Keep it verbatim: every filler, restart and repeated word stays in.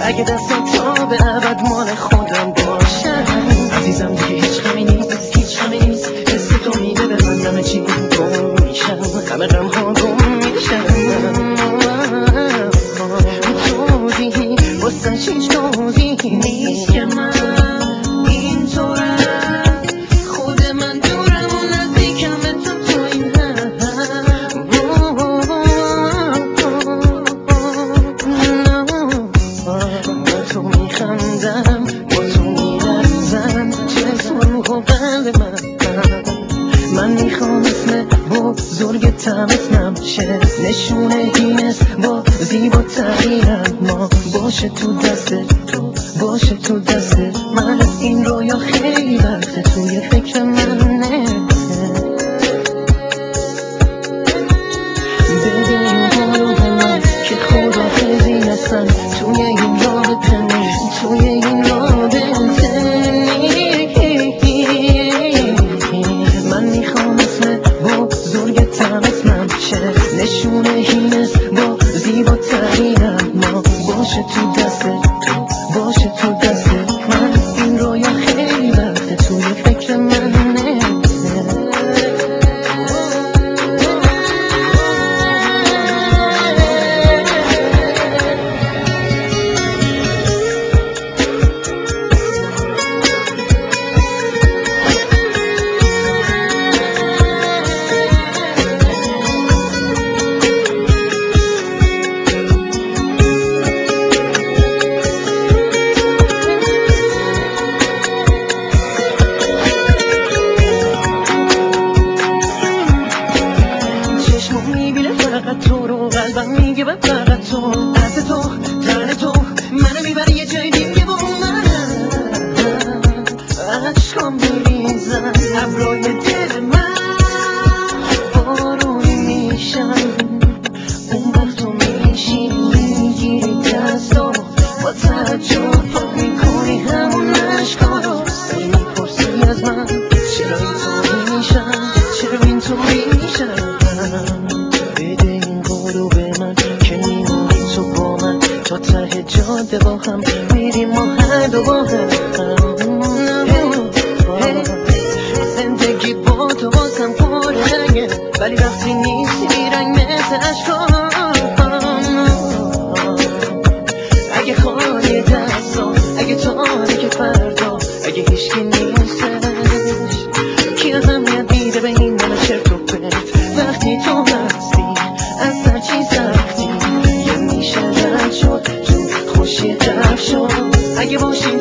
اگه دستم تا به ابد مال خودم باشم. عزیزم دیگه هیچ غمی نیست، هیچ غمی نیست. حس تو میده به من همه چی گم میشم، همه غم ها گم میشم. توضیحی واسه هیچ توضیحی نیست که من اینطورم. خود من دورم و نزدیکم به تو تو این با تو میخندم، با تو میرزم چشم رو قلب من. من میخوام اسم بزرگتم اسمم شه، نشونه گینس با زیباترینم ما باشه تو دست تو، باشه تو دست من. این رویا خیلی وقته توی فکر منه. بده این قولو به من که خداحافظی نسن توی این رابطه نیست، توی این رابطه من میخوام اسم بزرگتم اسمم شه، نشونه هینس با زیباترینم ما باشه تو دست تو، باشه تو دست من. این رویا خیلی وقته توی فکر منه. فقط تو رو قلبم میگه و فقط تو، از تو تن تو منو میبری یه جای دیگه با من. عشقام میریزن ابرای دل من، بارونی میشن اون وقت تو میشی میگیری دستو با تعجب پاک میکنی همون عشقا رو. ای میپرسی از من چرا اینطوری میشن، چرا اینطوری میشن. بده این قولو به من که میمونی تو با من تا ته جاده با هم میریم ما هر دو با هم. زندگی با تو بازم پررنگه ولی وقتی نیستی بیرنگ مثل عشقام. اگه خالی دستا، اگه تاریک فردا، اگه هیچکی نیستش کی اهمیت میده به این من چرت و پرت. وقتی تو هستی از هر چی سختی یه میشه رد شد تو خوشی رد شد. اگه باشی